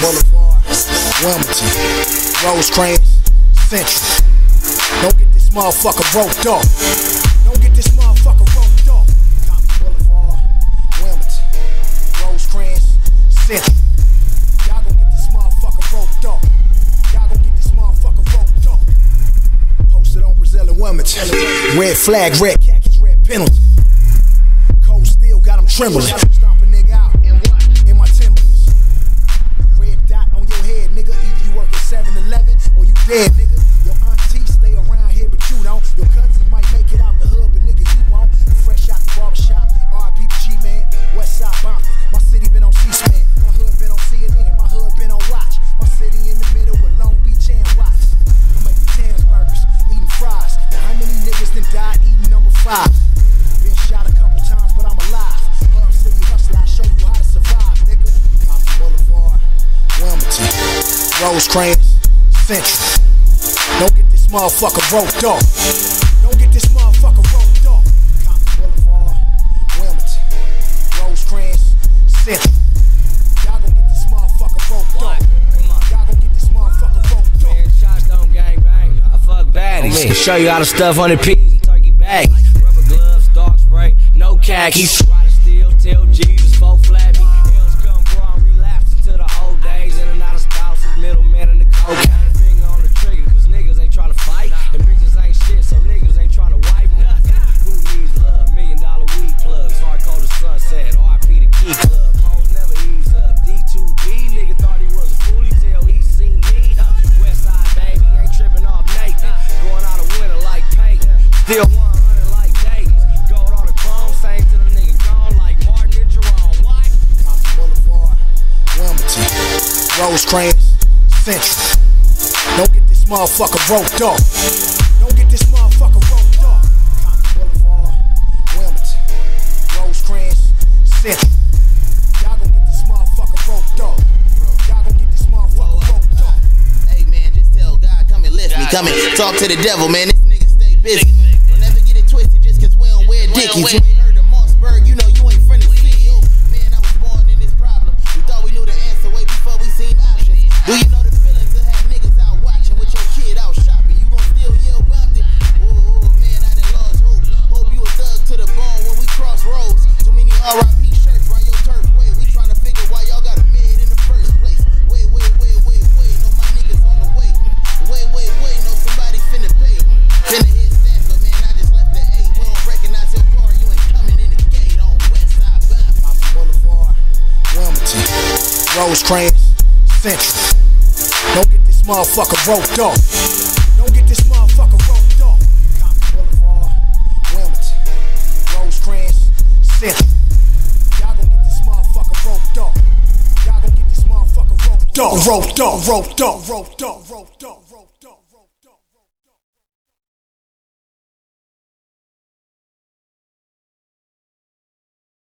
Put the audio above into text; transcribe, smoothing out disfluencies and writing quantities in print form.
Boulevard, Wilmington, Rosecrans, Central. Don't get this motherfucker roped off. Don't get this motherfucker roped off. Compton Boulevard, Wilmington, Rosecrans, Central. Y'all gon' get this motherfucker roped off. Y'all gon' get this motherfucker roped off. Posted on Brazil and Wilmington. Red flag, red khakis, red penalty. Cold steel got them trembling. Stomp a nigga out in my Timberlands. Red dot on your head, nigga. Either you work at 7-Eleven or you dead, nigga. Your auntie stay around here, but you don't. Your cousins might make it out the hood, but nigga, you won't. Fresh out the barbershop, R.I.P. the G-Man, Westside Bompton. My city been on C-SPAN, my hood been on CNN, my hood been on Watch. My city in the middle with Long Beach and Watts. I'm making Tans burgers, eating fries. Now how many niggas done died eating number 5? Been shot a couple times, but I'm alive. Hub City Hustler, I show you how to survive, nigga. Compton Boulevard, Wilmington, Rosecrans, Central. Don't get this motherfucker roped off. Don't get this motherfucker roped off. Compton Boulevard, Wilmington, Rosecrans, Central. Y'all gon' get this motherfucker roped off. Y'all gon' get this motherfucker roped off. Man, shots don't gang bang. I fuck baddies. Show you how to stuff 100 pieces in turkey bags. Rubber gloves, dog spray, no khakis. Ride steel, tell Jesus, 4 flappy. Hills come, bro, I'm relapsing to the old days. In and out of spouses, middleman in the cocaine. Finger on the trigger, cause niggas ain't tryna fight. And bitches ain't shit, so niggas ain't tryna wipe nothing. Who needs love? $1 million weed plugs. Hardcore to sunset, R.I.P. the Key Club. Hoes never ease up. D2B, nigga thought he was a fool, he tell he seen me. Westside baby, ain't tripping off Nathan. Going out of winter like Peyton. Still 100 like Davies. Gold on the chrome, same to the nigga gone like Martin and Jerome. What? Compton Boulevard, Wilmington, Rosecrans, Central. Don't get this motherfucker roped off. Don't get this motherfucker roped off. Compton Boulevard, Wilmington, Rosecrans, Central. Y'all gon' get this motherfucker roped off. Y'all gon' get this motherfucker roped off. Hey man, just tell God, come and lift me. Come and talk to the devil, man. This nigga stay busy. Don't ever get it twisted just cause we don't wear dickies. You ain't heard of Mossberg, you know you ain't friend of city. Man, I was born in this problem. We thought we knew the answer way before we seen options. Do you know the feeling to have niggas out watching with your kid out shopping? You gon' still yell Bompton? Oh man, I done lost hope. Hope you a thug to the bone when we cross roads. Too many R.I.P. shirts round your turf way. We tryna figure why y'all got a mid in the first place. Wait, know my niggas on the way. Wait, know somebody finna pay. Finna hit stats, but man, I just left the 8. We don't recognize your car, you ain't coming in the gate on Westside Bompton. Compton Boulevard, Wilmington, Rosecrans, Central. Don't get this motherfucker roped off. Don't get this motherfucker roped off. Compton Boulevard, Wilmington, Rosecrans, Central. Y'all gon' get this motherfucker roped off. Y'all gon' get this motherfucker roped off. Roped off.